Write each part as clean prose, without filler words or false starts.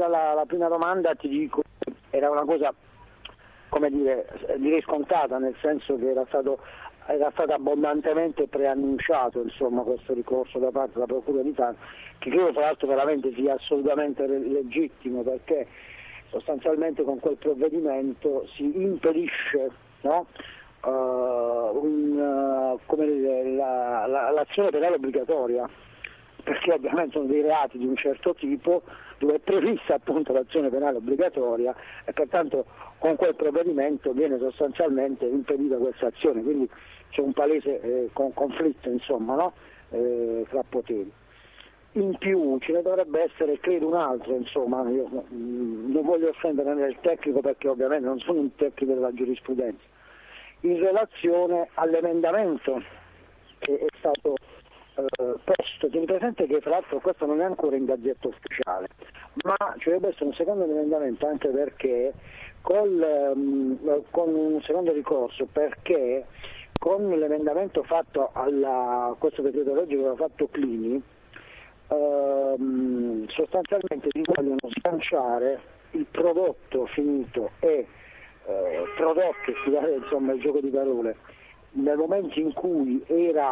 riguarda la prima domanda, ti dico, era una cosa, come dire, direi scontata, nel senso che era stato abbondantemente preannunciato, insomma, questo ricorso da parte della Procura di Taranto, che credo tra l'altro veramente sia assolutamente legittimo, perché sostanzialmente con quel provvedimento si impedisce, no? L'azione penale obbligatoria, perché ovviamente sono dei reati di un certo tipo dove è prevista appunto l'azione penale obbligatoria e pertanto con quel provvedimento viene sostanzialmente impedita questa azione, quindi c'è un palese conflitto, insomma, no? Tra poteri. In più ce ne dovrebbe essere, credo, un altro, insomma, io non voglio offendere nel tecnico perché ovviamente non sono un tecnico della giurisprudenza, in relazione all'emendamento che è stato posto. Tieni presente che tra l'altro questo non è ancora in Gazzetta Ufficiale, ma ci dovrebbe essere un secondo emendamento, anche perché con un secondo ricorso, perché con l'emendamento fatto a questo decreto legge che aveva fatto Clini, sostanzialmente si vogliono sganciare il prodotto finito e prodotto, scusate insomma il gioco di parole, nel momento in cui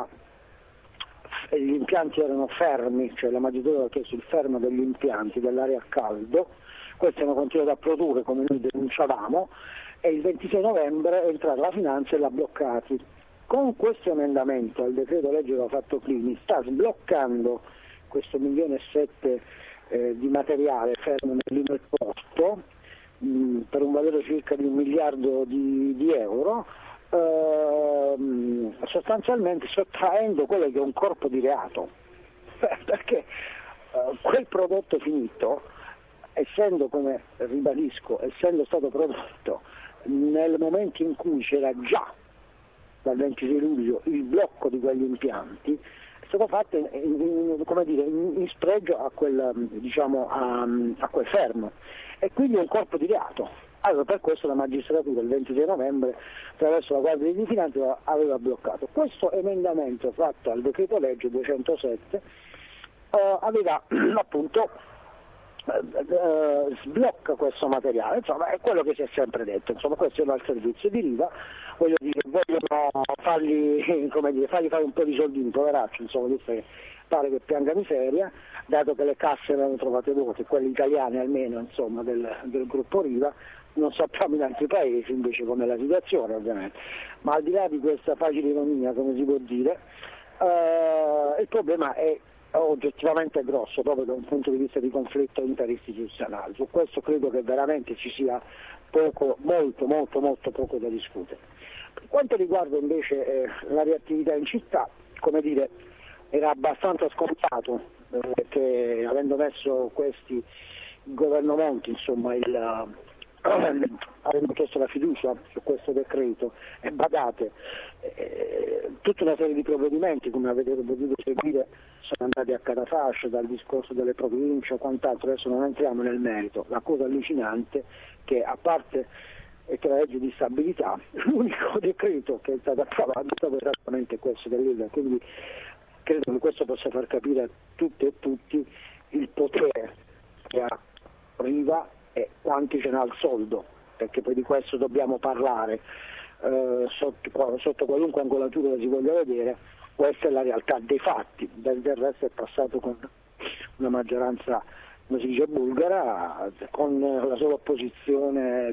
gli impianti erano fermi, cioè la magistratura ha chiesto il fermo degli impianti dell'area a caldo, questi hanno continuato a produrre come noi denunciavamo e il 26 novembre è entrata la finanza e l'ha bloccati. Con questo emendamento al decreto legge che ha fatto Clini sta sbloccando questo 1,7 milioni di materiale fermo nel porto per un valore circa di 1 miliardo di euro, sostanzialmente sottraendo quello che è un corpo di reato, perché quel prodotto finito, essendo, come ribadisco, essendo stato prodotto nel momento in cui c'era già dal 26 luglio il blocco di quegli impianti, è stato fatto in spregio a quel, a quel fermo, e quindi è un corpo di reato. Allora per questo la magistratura il 26 novembre attraverso la Guardia di Finanza aveva bloccato. Questo emendamento fatto al decreto legge 207 aveva appunto sblocca questo materiale, insomma è quello che si è sempre detto, insomma questo è il servizio di riva, voglio dire, vogliono fargli fare un po' di soldini, poveraccio, insomma, visto che pare che pianga miseria, dato che le casse erano trovate vuote, quelle italiane almeno, insomma, del gruppo Riva. Non sappiamo in altri paesi invece com'è la situazione, ovviamente, ma al di là di questa facile ironia, come si può dire, il problema è oggettivamente grosso proprio da un punto di vista di conflitto interistituzionale. Su questo credo che veramente ci sia molto poco da discutere. Per quanto riguarda invece la reattività in città, come dire, era abbastanza scontato che avendo messo questi il governo Monti, insomma, avendo chiesto la fiducia su questo decreto, e badate, tutta una serie di provvedimenti, come avete potuto seguire, sono andati a catafascio, dal discorso delle province o quant'altro. Adesso non entriamo nel merito. La cosa allucinante che, a parte che la legge di stabilità, l'unico decreto che è stato approvato è stato esattamente questo dell'IVA, quindi credo che questo possa far capire a tutte e tutti il potere che ha Riva e quanti ce n'ha al soldo, perché poi di questo dobbiamo parlare sotto qualunque angolatura si voglia vedere. Questa è la realtà dei fatti. Del resto è passato con una maggioranza, come si dice, bulgara, con la sola opposizione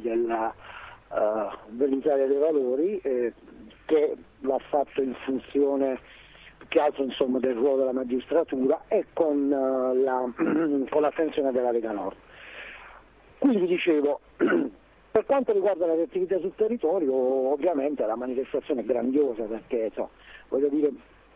dell'Italia dei Valori, che l'ha fatto in funzione più che altro, insomma, del ruolo della magistratura e con l'attenzione della Lega Nord. Quindi dicevo, per quanto riguarda le attività sul territorio, ovviamente la manifestazione è grandiosa, perché voglio dire,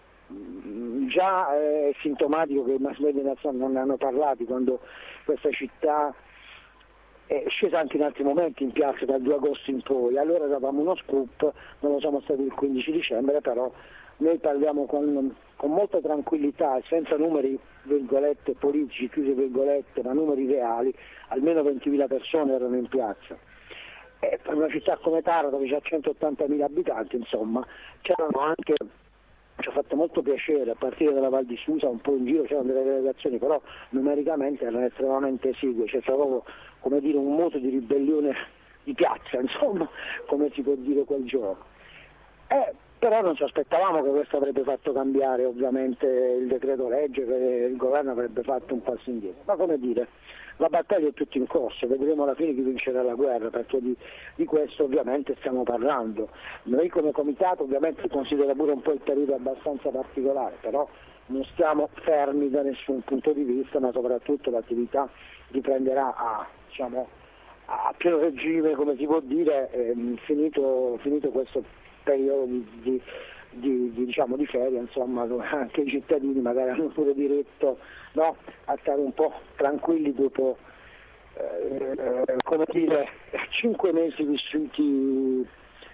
già è sintomatico che i mass media nazionali non ne hanno parlato quando questa città è scesa anche in altri momenti in piazza dal 2 agosto in poi. Allora davamo uno scoop, non lo siamo stati il 15 dicembre, però noi parliamo con molta tranquillità e senza numeri virgolette politici, chiuse virgolette, ma numeri reali. Almeno 20.000 persone erano in piazza. Per una città come Taranto, che ha 180.000 abitanti, insomma, c'erano anche ci ha fatto molto piacere, a partire dalla Val di Susa, un po' in giro c'erano delle delegazioni, però numericamente erano estremamente esigue, c'è stato proprio, come dire, un moto di ribellione di piazza, insomma, come si può dire quel giorno. Però non ci aspettavamo che questo avrebbe fatto cambiare ovviamente il decreto legge, che il governo avrebbe fatto un passo indietro, ma come dire, la battaglia è tutta in corso, vedremo alla fine chi vincerà la guerra, perché di questo ovviamente stiamo parlando. Noi come comitato ovviamente consideriamo pure un po' il periodo abbastanza particolare, però non stiamo fermi da nessun punto di vista, ma soprattutto l'attività riprenderà a pieno regime, come si può dire, finito questo periodo di ferie, insomma, dove anche i cittadini magari hanno pure diritto, no, a stare un po' tranquilli dopo 5 mesi vissuti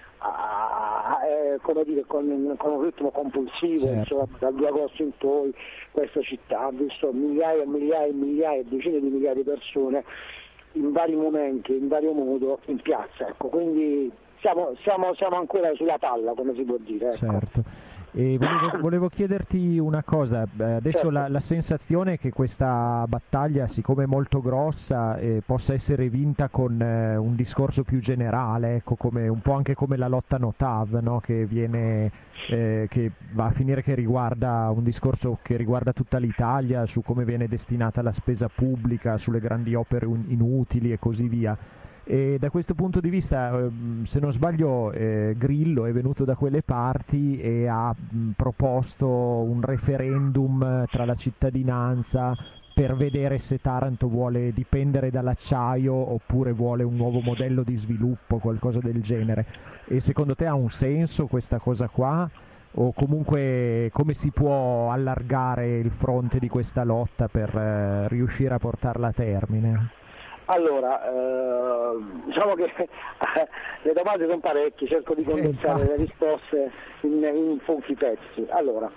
con un ritmo compulsivo, certo. Insomma, dal 2 agosto in poi questa città ha visto migliaia e migliaia e migliaia, decine di migliaia di persone in vari momenti, in vario modo in piazza, ecco, quindi siamo ancora sulla palla, come si può dire, ecco. Certo. E volevo chiederti una cosa, adesso Certo. la sensazione è che questa battaglia, siccome è molto grossa, possa essere vinta con un discorso più generale, ecco, come un po' anche come la lotta Notav, no? Che va a finire che riguarda un discorso che riguarda tutta l'Italia, su come viene destinata la spesa pubblica, sulle grandi opere inutili e così via. E da questo punto di vista, se non sbaglio, Grillo è venuto da quelle parti e ha proposto un referendum tra la cittadinanza per vedere se Taranto vuole dipendere dall'acciaio oppure vuole un nuovo modello di sviluppo, qualcosa del genere. E secondo te ha un senso questa cosa qua? O comunque come si può allargare il fronte di questa lotta per riuscire a portarla a termine? Allora, diciamo che le domande sono parecchie, cerco di condensare le risposte in pochi pezzi. Allora,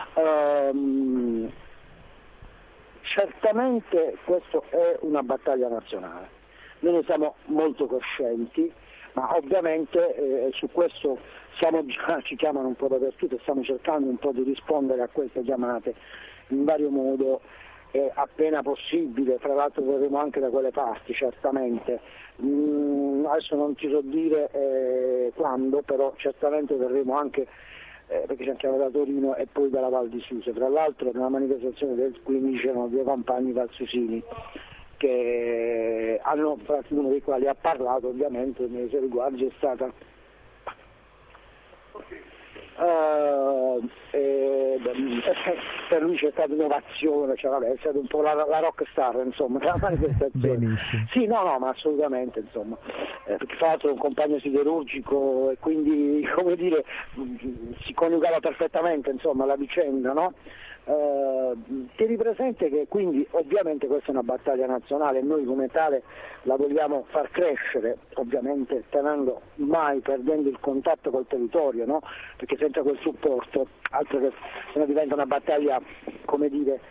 certamente questa è una battaglia nazionale, noi ne siamo molto coscienti, ma ovviamente su questo ci chiamano un po' dappertutto e stiamo cercando un po' di rispondere a queste chiamate in vario modo. Appena possibile, fra l'altro verremo anche da quelle parti certamente, adesso non ti so dire quando, però certamente verremo anche perché ci andiamo da Torino e poi dalla Val di Susa. Tra l'altro nella manifestazione del 15 c'erano 2 compagni valsusini che uno dei quali ha parlato ovviamente nei suoi riguardi, è stata per lui c'è stata un'ovazione, è stata un po' la rock star, insomma, della manifestazione. Benissimo. Sì, no, ma assolutamente, insomma, perché fra l'altro è un compagno siderurgico e quindi, come dire, si coniugava perfettamente, insomma, la vicenda, no? Tieni presente che quindi ovviamente questa è una battaglia nazionale e noi come tale la vogliamo far crescere, ovviamente tenendo mai perdendo il contatto col territorio, no? Perché senza quel supporto, altro che se no diventa una battaglia, come dire,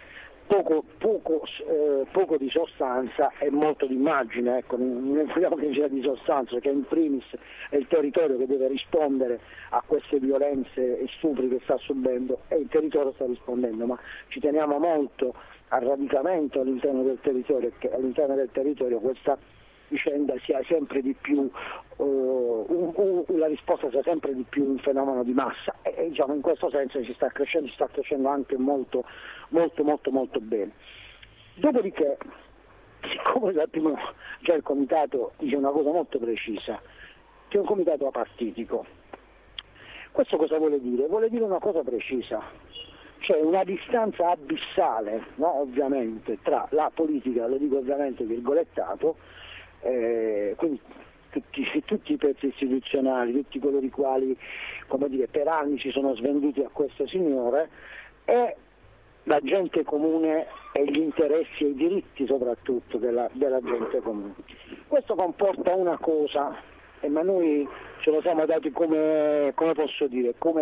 poco di sostanza e molto di immagine, ecco, non vogliamo che sia di sostanza, che in primis è il territorio che deve rispondere a queste violenze e stupri che sta subendo e il territorio sta rispondendo, ma ci teniamo molto al radicamento all'interno del territorio, che all'interno del territorio questa vicenda sia sempre di più, la risposta sia sempre di più un fenomeno di massa e diciamo in questo senso ci sta crescendo anche molto bene. Dopodiché, siccome sappiamo già il comitato dice una cosa molto precisa, che è un comitato apartitico. Questo cosa vuole dire? Vuole dire una cosa precisa, c'è una distanza abissale, no? Ovviamente, tra la politica, lo dico ovviamente virgolettato, quindi tutti i pezzi istituzionali, tutti coloro i quali, come dire, per anni si sono svenduti a questo signore, e la gente comune e gli interessi e i diritti soprattutto della gente comune. Questo comporta una cosa, ma noi ce lo siamo dati come posso dire, come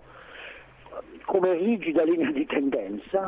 rigida linea di tendenza.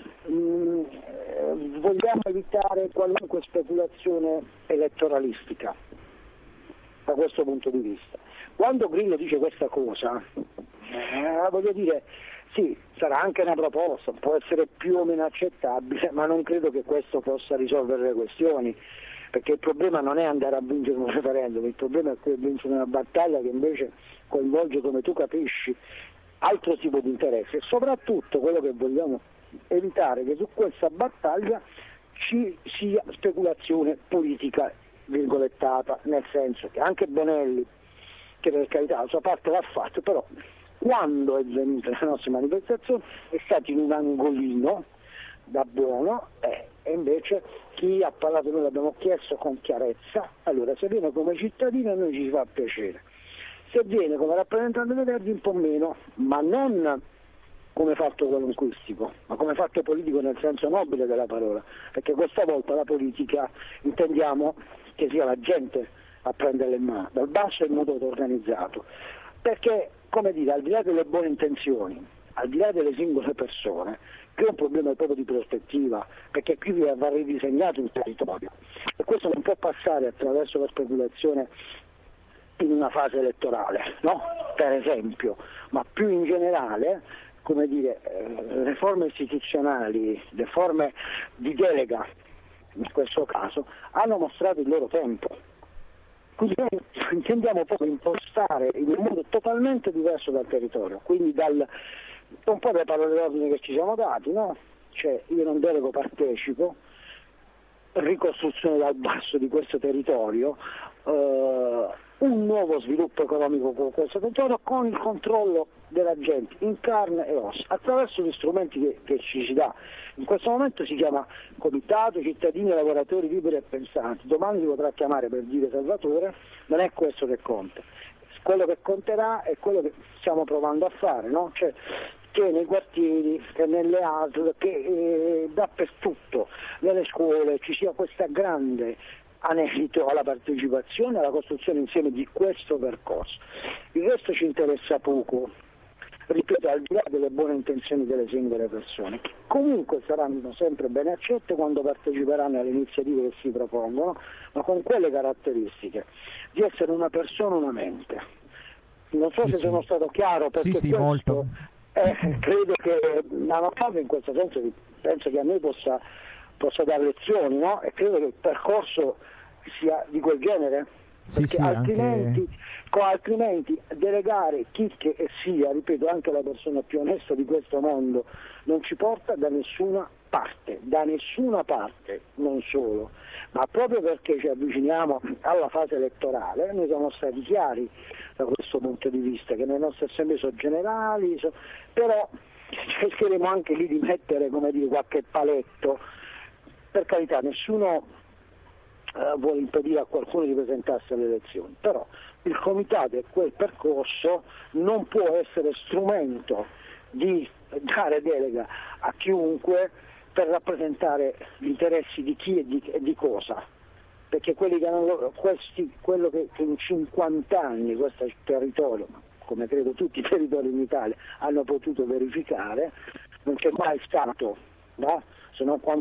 Vogliamo evitare qualunque speculazione elettoralistica da questo punto di vista. Quando Grillo dice questa cosa, voglio dire, Sì, sarà anche una proposta, può essere più o meno accettabile, ma non credo che questo possa risolvere le questioni, perché il problema non è andare a vincere un referendum, il problema è vincere una battaglia che invece coinvolge, come tu capisci, altro tipo di interesse, e soprattutto quello che vogliamo evitare che su questa battaglia ci sia speculazione politica virgolettata, nel senso che anche Bonelli, che per carità la sua parte l'ha fatto, però quando è venuta la nostra manifestazione è stato in un angolino da buono, e invece chi ha parlato noi l'abbiamo chiesto con chiarezza. Allora, se viene come cittadino a noi ci fa piacere, se viene come rappresentante dei Verdi un po' meno, ma non come fatto qualunquistico, ma come fatto politico nel senso nobile della parola, perché questa volta la politica intendiamo che sia la gente a prenderle in mano, dal basso e in modo organizzato, perché, come dire, al di là delle buone intenzioni, al di là delle singole persone, che è un problema proprio di prospettiva, perché qui va ridisegnato il territorio, e questo non può passare attraverso la speculazione in una fase elettorale, no? Per esempio, ma più in generale, come dire, le forme istituzionali, le forme di delega, in questo caso, hanno mostrato il loro tempo. Quindi noi intendiamo proprio impostare in un modo totalmente diverso dal territorio, quindi un po' le parole d'ordine che ci siamo dati, no? Cioè io non delego, partecipo, ricostruzione dal basso di questo territorio, un nuovo sviluppo economico con questo territorio, con il controllo della gente in carne e ossa, attraverso gli strumenti che ci si dà. In questo momento si chiama Comitato Cittadini e Lavoratori Liberi e Pensanti, domani si potrà chiamare per dire Salvatore, non è questo che conta. Quello che conterà è quello che stiamo provando a fare, no? Cioè, che nei quartieri, che nelle ASL, che dappertutto, nelle scuole ci sia questa grande anelito alla partecipazione, alla costruzione insieme di questo percorso. Il resto ci interessa poco, ripeto, al di là delle buone intenzioni delle singole persone, che comunque saranno sempre ben accette quando parteciperanno alle iniziative che si propongono, ma con quelle caratteristiche di essere una persona, una mente. Non so se sono stato chiaro, perché questo molto. Credo che la NOTAV in questo senso penso che a noi possa dare lezioni, no? E credo che il percorso sia di quel genere, perché altrimenti delegare chi che sia, ripeto, anche la persona più onesta di questo mondo, non ci porta da nessuna parte, non solo, ma proprio perché ci avviciniamo alla fase elettorale, noi siamo stati chiari da questo punto di vista, che le nostre assemblee sono generali, però cercheremo anche lì di mettere, come dire, qualche paletto. Per carità, nessuno vuole impedire a qualcuno di presentarsi alle elezioni, però il comitato e quel percorso non può essere strumento di dare delega a chiunque per rappresentare gli interessi di chi e di cosa, perché quelli che hanno quello che in 50 anni questo territorio, come credo tutti i territori in Italia, hanno potuto verificare, non c'è mai stato, no? Se non quando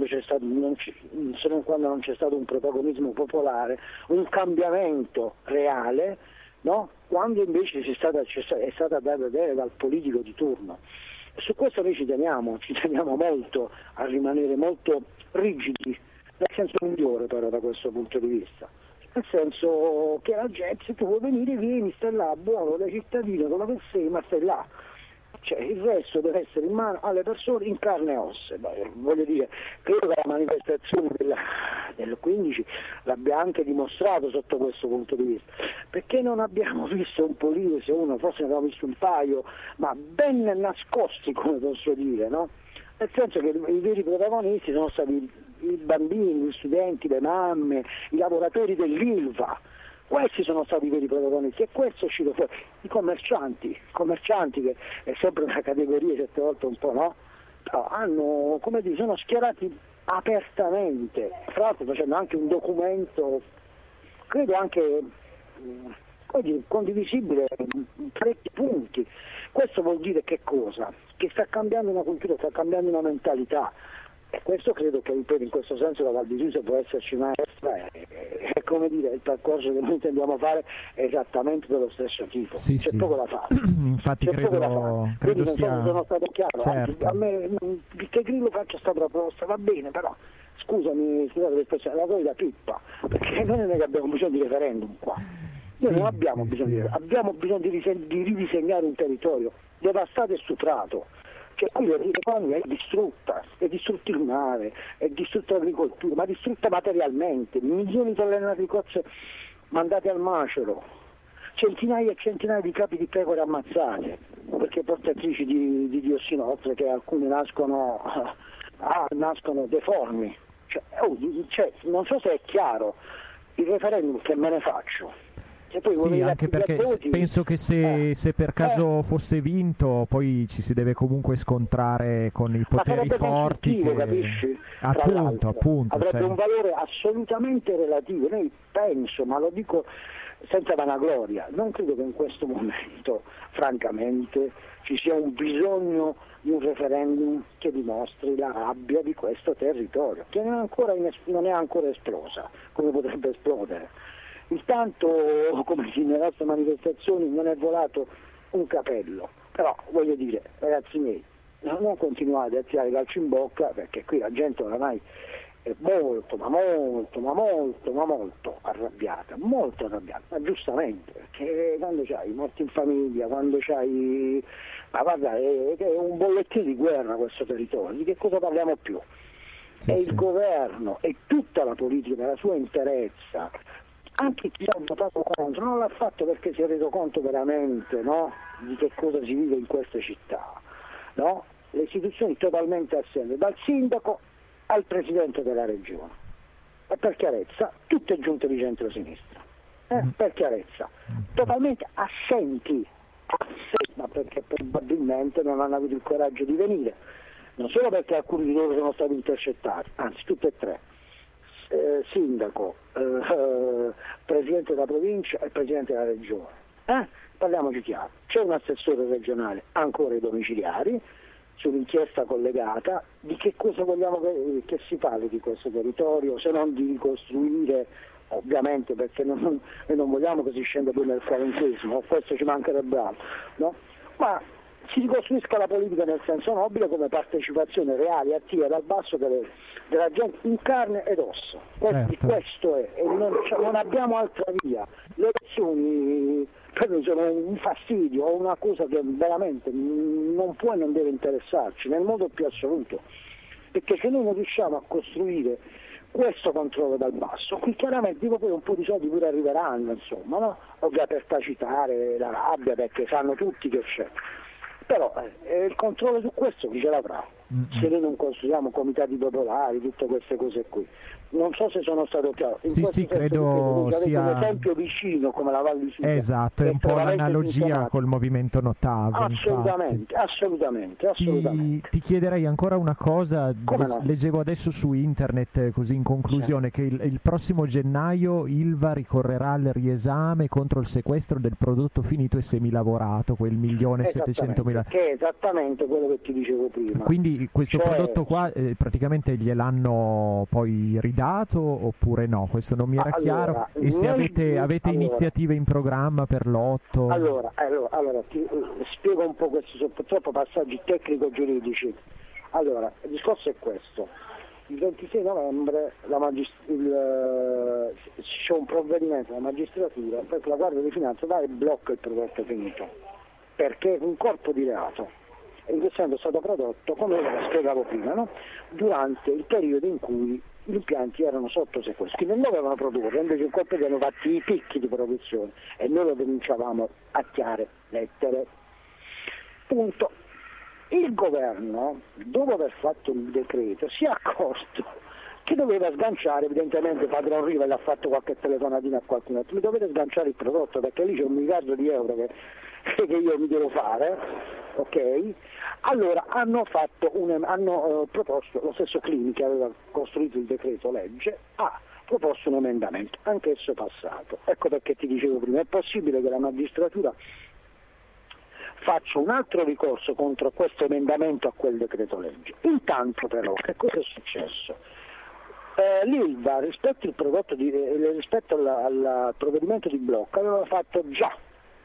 non c'è stato un protagonismo popolare, un cambiamento reale, no? Quando invece è stata data delega al politico di turno. E su questo noi ci teniamo molto a rimanere molto rigidi, nel senso migliore però da questo punto di vista. Nel senso che la gente, se tu vuoi venire, vieni, stai là, buono, da cittadino, quello che sei, ma stai là. Cioè, il resto deve essere in mano alle persone in carne e ossa. Voglio dire, credo che la manifestazione del 15 l'abbia anche dimostrato sotto questo punto di vista, perché non abbiamo visto un politico, se uno forse ne abbiamo visto un paio, ma ben nascosti, come posso dire, no? Nel senso che i veri protagonisti sono stati i bambini, gli studenti, le mamme, i lavoratori dell'Ilva. Questi sono stati i veri protagonisti, e questo è uscito fuori. I commercianti che è sempre una categoria certe volte un po', no? Hanno, come dire, sono schierati apertamente, tra l'altro facendo anche un documento, credo anche condivisibile in parecchi punti. Questo vuol dire che cosa? Che sta cambiando una cultura, sta cambiando una mentalità. E questo credo che, ripeto, in questo senso la Val di Susa può esserci maestra, e come dire, il percorso che noi intendiamo fare è esattamente dello stesso tipo, Sì, c'è sì. poco da fare. Infatti C'è poco da fare. credo Quindi non so sia... se sono stato chiaro. Certo. A me che Grillo faccia questa proposta va bene, però scusate l'espressione, la solita pippa, perché noi non è che abbiamo bisogno di referendum qua. Noi non abbiamo bisogno abbiamo bisogno di ridisegnare un territorio devastato e stuprato. Cioè qui l'economia è distrutta, è distrutto il mare, è distrutta l'agricoltura, ma distrutta materialmente, milioni di tonnellate di cozze mandate al macero, centinaia e centinaia di capi di pecore ammazzate, perché portatrici di diossinotre, che alcune nascono deformi. Cioè, non so se è chiaro, il referendum che me ne faccio? E poi Sì, anche perché penso che se per caso fosse vinto poi ci si deve comunque scontrare con i poteri forti che... capisci? Appunto, avrebbe cioè... un valore assolutamente relativo. Noi penso, ma lo dico senza vanagloria, non credo che in questo momento francamente ci sia un bisogno di un referendum che dimostri la rabbia di questo territorio, che non è ancora esplosa, come potrebbe esplodere. Intanto, come nelle nostre manifestazioni, non è volato un capello, però voglio dire, ragazzi miei, non continuate a tirare calcio in bocca, perché qui la gente oramai è molto arrabbiata, ma giustamente, perché quando c'hai morti in famiglia, quando c'hai... ma guarda, è un bollettino di guerra questo territorio, di che cosa parliamo più? Sì, e sì. Il governo e tutta la politica nella sua interezza, anche chi ha votato contro, non l'ha fatto perché si è reso conto veramente, no, di che cosa si vive in queste città, no? Le istituzioni totalmente assenti, dal sindaco al presidente della regione, e per chiarezza tutte giunte di centro-sinistra, per chiarezza, totalmente assenti, ma perché probabilmente non hanno avuto il coraggio di venire, non solo perché alcuni di loro sono stati intercettati, anzi tutte e tre, sindaco, presidente della provincia e presidente della regione. Parliamoci chiaro, c'è un assessore regionale ancora ai domiciliari sull'inchiesta collegata. Di che cosa vogliamo che si parli di questo territorio, se non di ricostruire, ovviamente, perché non vogliamo che si scenda più nel qualunquismo, questo ci mancherebbe altro, no? Ma si ricostruisca la politica nel senso nobile, come partecipazione reale e attiva dal basso della gente in carne ed ossa. Certo. Questo è, e non abbiamo altra via. Le elezioni per noi sono un fastidio, una cosa che veramente non può e non deve interessarci nel modo più assoluto, perché se noi non riusciamo a costruire questo controllo dal basso, qui chiaramente dico poi un po' di soldi pure arriveranno, insomma, no? Ovvio, per tacitare la rabbia, perché sanno tutti che c'è. Però il controllo su questo chi ce l'avrà? Se noi non costruiamo comitati popolari, tutte queste cose qui. Non so se sono stato chiaro. Sì, credo sia un esempio vicino come la Val di Susa. Esatto, è un po' l'analogia col movimento Notav. Assolutamente. Ti chiederei ancora una cosa, no? Leggevo adesso su internet, così in conclusione, che il prossimo gennaio Ilva ricorrerà al riesame contro il sequestro del prodotto finito e semilavorato, quel 1.700.000. Che è esattamente quello che ti dicevo prima. Quindi questo prodotto qua praticamente gliel'hanno poi ridato oppure no? Questo non mi era chiaro. E se avete iniziative in programma per l'8? Allora ti spiego un po' questi sono purtroppo passaggi tecnico-giuridici. Allora, il discorso è questo. Il 26 novembre c'è un provvedimento della magistratura perché la Guardia di Finanza va e blocca il prodotto finito, perché è un corpo di reato, essendo stato prodotto, come spiegavo prima, no? Durante il periodo in cui gli impianti erano sotto sequestro, quindi non dovevano produrre, invece il corpo hanno fatto i picchi di produzione e noi lo denunciavamo a chiare lettere. Punto. Il governo, dopo aver fatto il decreto, si è accorto che doveva sganciare, evidentemente Padron Riva l'ha fatto qualche telefonatina a qualcuno, mi dovete sganciare il prodotto perché lì c'è 1 miliardo di euro che io mi devo fare, ok? Allora hanno proposto, lo stesso Clini che aveva costruito il decreto legge ha proposto un emendamento, anch'esso passato. Ecco perché ti dicevo prima, è possibile che la magistratura faccia un altro ricorso contro questo emendamento a quel decreto legge. Intanto però, che cosa è successo? L'Ilva rispetto, rispetto al provvedimento di blocco aveva fatto già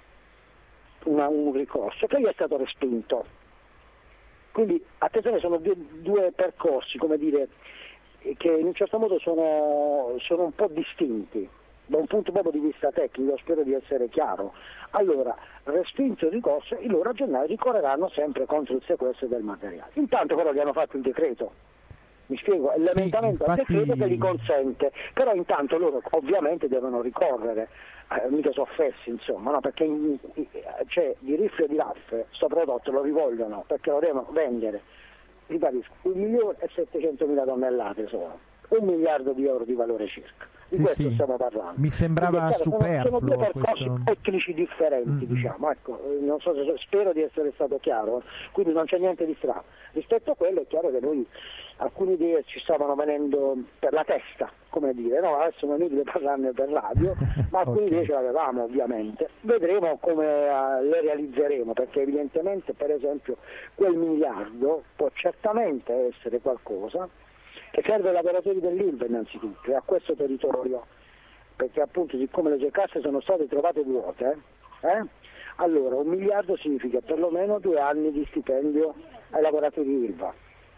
un ricorso che gli è stato respinto. Quindi attenzione, sono due percorsi, come dire, che in un certo modo sono un po' distinti da un punto proprio di vista tecnico, spero di essere chiaro. Allora, respinto il ricorso, i loro a gennaio ricorreranno sempre contro il sequestro del materiale. Intanto però gli hanno fatto il decreto, mi spiego, è l'emendamento al decreto che li consente, però intanto loro ovviamente devono ricorrere, mica sono fessi, insomma, no? Perché cioè, di rifle e di raffe sto prodotto lo rivogliono, perché lo devono vendere, ribadisco, 1.700.000 tonnellate sono, 1 miliardo di euro di valore circa. Di questo stiamo parlando. Mi sembrava superfluo. Sono due percorsi tecnici differenti, diciamo, ecco, non so se spero di essere stato chiaro, quindi non c'è niente di strano. Rispetto a quello è chiaro che noi alcune idee ci stavano venendo per la testa, come dire, no? Adesso non è inutile parlarne per radio, ma alcune idee ce l'avevamo ovviamente. Vedremo come le realizzeremo, perché evidentemente per esempio quel miliardo può certamente essere qualcosa che serve ai lavoratori dell'Ilva innanzitutto e a questo territorio, perché appunto siccome le gecasse sono state trovate vuote, allora 1 miliardo significa perlomeno 2 anni di stipendio ai lavoratori Ilva.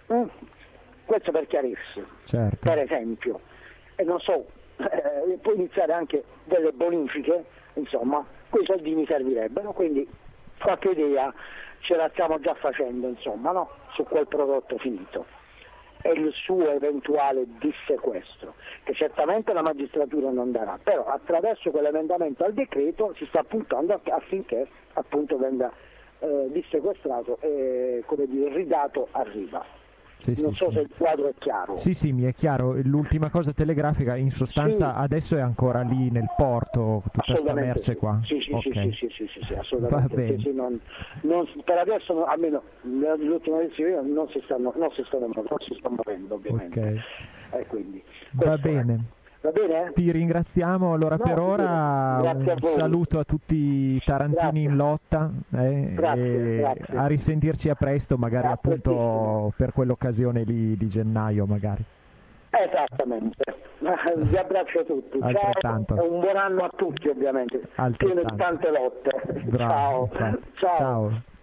Questo per chiarirsi, certo. Per esempio, e non so, può iniziare anche delle bonifiche, insomma, quei soldi mi servirebbero, quindi qualche idea ce la stiamo già facendo, insomma, no? Su quel prodotto finito e il suo eventuale dissequestro, che certamente la magistratura non darà, però attraverso quell'emendamento al decreto si sta puntando affinché appunto venga dissequestrato e come dire, ridato a riva. Non so se il quadro è chiaro. Sì, mi è chiaro. L'ultima cosa telegrafica, in sostanza adesso è ancora lì nel porto tutta sta merce qua. Sì, okay. sì, assolutamente. Va bene. Non, per adesso almeno l'ultima versione non si stanno muovendo ovviamente. Okay. Quindi, va bene. Va bene? Ti ringraziamo, allora per ora un saluto a tutti i tarantini in lotta grazie. A risentirci a presto, magari appunto per quell'occasione lì di gennaio magari. Esattamente, vi abbraccio tutti, altrettanto. Ciao e un buon anno a tutti ovviamente, pieno di tante lotte. Bravo. Ciao. Ciao.